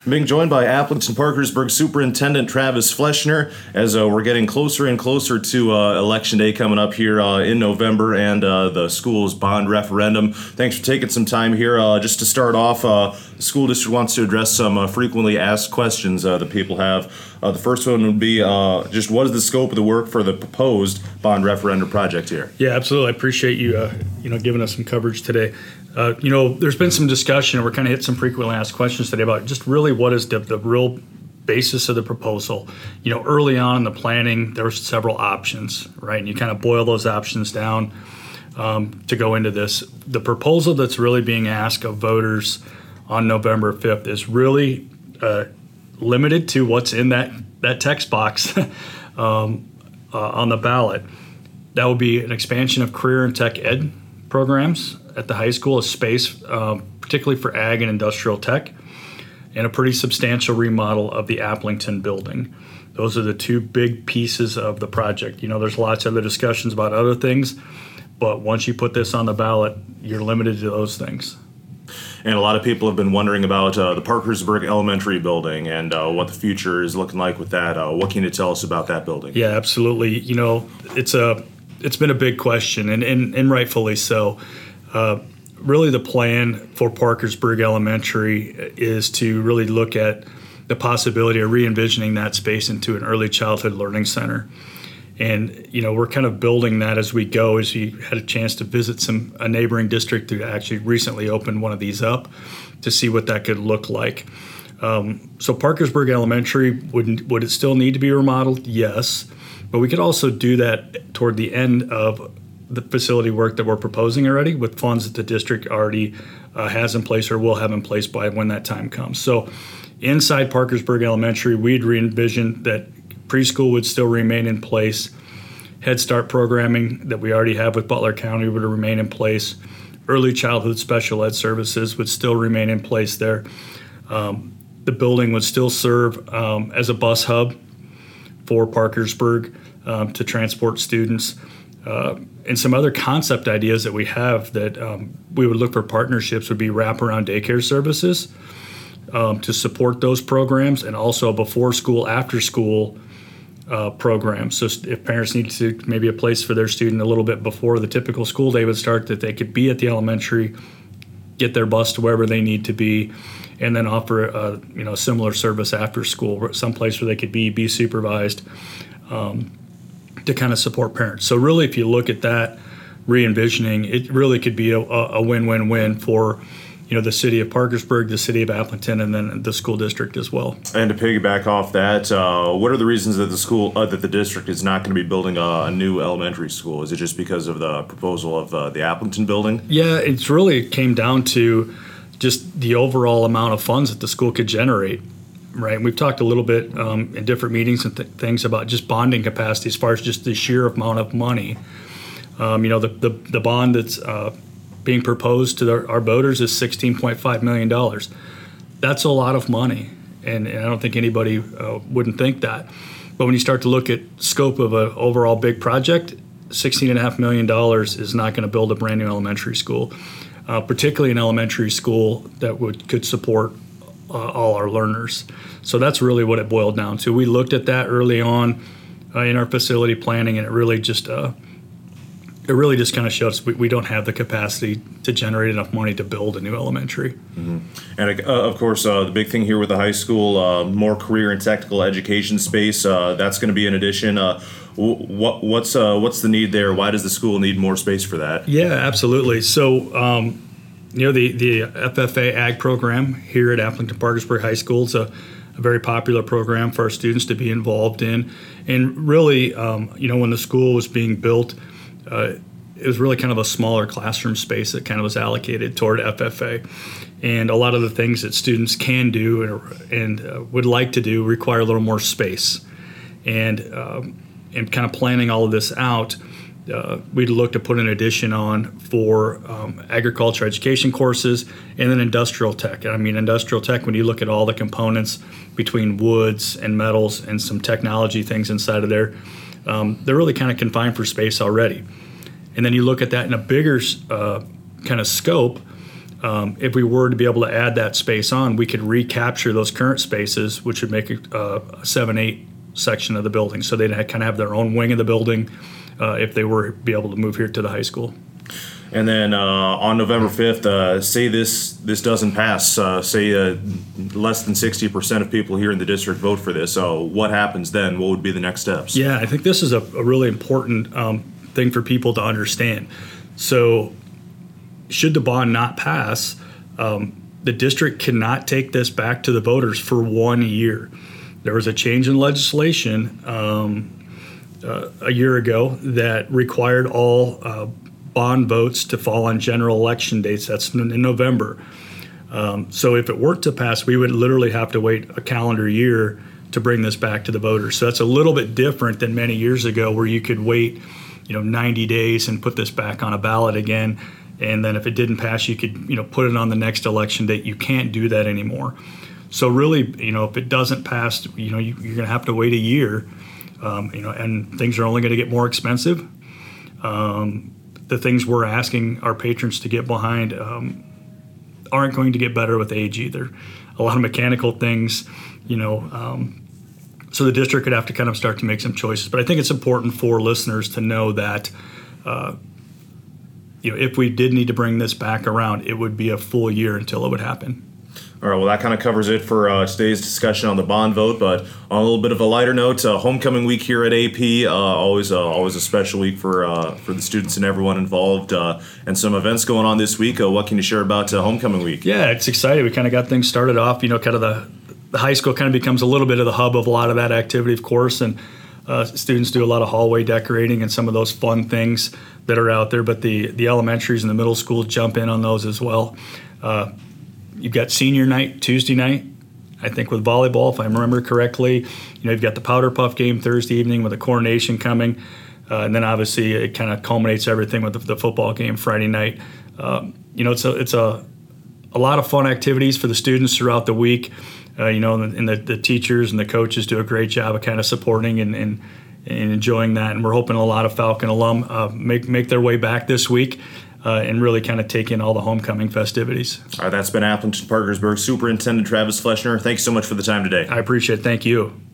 Being joined by Appleton-Parkersburg Superintendent Travis Fleschner as we're getting closer and closer to Election Day coming up here in November and the school's bond referendum. Thanks for taking some time here. Just to start off, the school district wants to address some frequently asked questions that people have. The first one would be just what is the scope of the work for the proposed bond referendum project here? Yeah, absolutely. I appreciate you giving us some coverage today. There's been some discussion, and we're kind of hit some frequently asked questions today about just really what is the real basis of the proposal. Early on in the planning, there were several options, right? And you kind of boil those options down to go into this. The proposal that's really being asked of voters on November 5th is really limited to what's in that text box on the ballot. That would be an expansion of career and tech ed programs at the high school, a space particularly for ag and industrial tech, and a pretty substantial remodel of the Applington building. Those are the two big pieces of the project. There's lots of other discussions about other things, but once you put this on the ballot, you're limited to those things. And a lot of people have been wondering about the Parkersburg Elementary building and what the future is looking like with that. What can you tell us about that building? Yeah, absolutely. It's been a big question, and rightfully so. Really, the plan for Parkersburg Elementary is to really look at the possibility of re-envisioning that space into an early childhood learning center. And, we're kind of building that as we go, as we had a chance to visit a neighboring district that actually recently opened one of these up to see what that could look like. So Parkersburg Elementary, would it still need to be remodeled? Yes. But we could also do that toward the end of the facility work that we're proposing already with funds that the district already has in place or will have in place by when that time comes. So inside Parkersburg Elementary, we'd re-envision that preschool would still remain in place. Head Start programming that we already have with Butler County would remain in place. Early childhood special ed services would still remain in place there. The building would still serve as a bus hub for Parkersburg to transport students. And some other concept ideas that we have that we would look for partnerships would be wraparound daycare services to support those programs, and also before school, after school programs. So if parents need to maybe a place for their student a little bit before the typical school day would start, that they could be at the elementary, get their bus to wherever they need to be, and then offer a similar service after school, someplace where they could be supervised to kind of support parents. So really, if you look at that re-envisioning, it really could be a win-win-win for the city of Parkersburg, the city of Appleton, and then the school district as well. And to piggyback off that, what are the reasons that the district is not going to be building a new elementary school? Is it just because of the proposal of the Appleton building? Yeah, it's really came down to just the overall amount of funds that the school could generate. Right, and we've talked a little bit in different meetings and things about just bonding capacity as far as just the sheer amount of money. The bond that's being proposed to our voters is $16.5 million. That's a lot of money, and I don't think anybody wouldn't think that. But when you start to look at scope of an overall big project, $16.5 million is not going to build a brand new elementary school, particularly an elementary school that could support all our learners. So that's really what it boiled down to. We looked at that early on in our facility planning, and it really just kind of showed us we don't have the capacity to generate enough money to build a new elementary. Mm-hmm. And of course, the big thing here with the high school, more career and technical education space. That's going to be an addition. What's the need there? Why does the school need more space for that? Yeah, absolutely. So. The FFA Ag program here at Appleton-Parkersburg High School is a very popular program for our students to be involved in. And really, when the school was being built, it was really kind of a smaller classroom space that kind of was allocated toward FFA. And a lot of the things that students can do and would like to do require a little more space. And kind of planning all of this out, we'd look to put an addition on for agriculture education courses and then industrial tech. I mean, industrial tech, when you look at all the components between woods and metals and some technology things inside of there, they're really kind of confined for space already. And then you look at that in a bigger kind of scope, If we were to be able to add that space on, we could recapture those current spaces, which would make a 7-8 section of the building. So they'd kind of have their own wing of the building if they were be able to move here to the high school. And then on November 5th, say this doesn't pass, say less than 60% of people here in the district vote for this. So what happens then? What would be the next steps? Yeah, I think this is a really important thing for people to understand. So should the bond not pass, the district cannot take this back to the voters for 1 year. There was a change in legislation a year ago that required all bond votes to fall on general election dates. That's in November. So if it were to pass, we would literally have to wait a calendar year to bring this back to the voters. So that's a little bit different than many years ago where you could wait 90 days and put this back on a ballot again. And then if it didn't pass, you could put it on the next election date. You can't do that anymore. So really, if it doesn't pass, you're going to have to wait a year, and things are only going to get more expensive. The things we're asking our patrons to get behind aren't going to get better with age either. A lot of mechanical things, so the district could have to kind of start to make some choices. But I think it's important for listeners to know that, if we did need to bring this back around, it would be a full year until it would happen. All right, well, that kind of covers it for today's discussion on the bond vote. But on a little bit of a lighter note, homecoming week here at AP, always a special week for the students and everyone involved, and some events going on this week. What can you share about homecoming week? Yeah, it's exciting. We kind of got things started off. Kind of the high school kind of becomes a little bit of the hub of a lot of that activity, of course, and students do a lot of hallway decorating and some of those fun things that are out there. But the elementaries and the middle school jump in on those as well. You've got senior night Tuesday night, I think, with volleyball, if I remember correctly. You've got the Powder Puff game Thursday evening with the coronation coming. And then obviously it kind of culminates everything with the football game Friday night. It's a lot of fun activities for the students throughout the week. And the teachers and the coaches do a great job of kind of supporting and enjoying that. And we're hoping a lot of Falcon alum make their way back this week. And really kind of take in all the homecoming festivities. All right, that's been Appleton Parkersburg Superintendent Travis Fleschner. Thanks so much for the time today. I appreciate it. Thank you.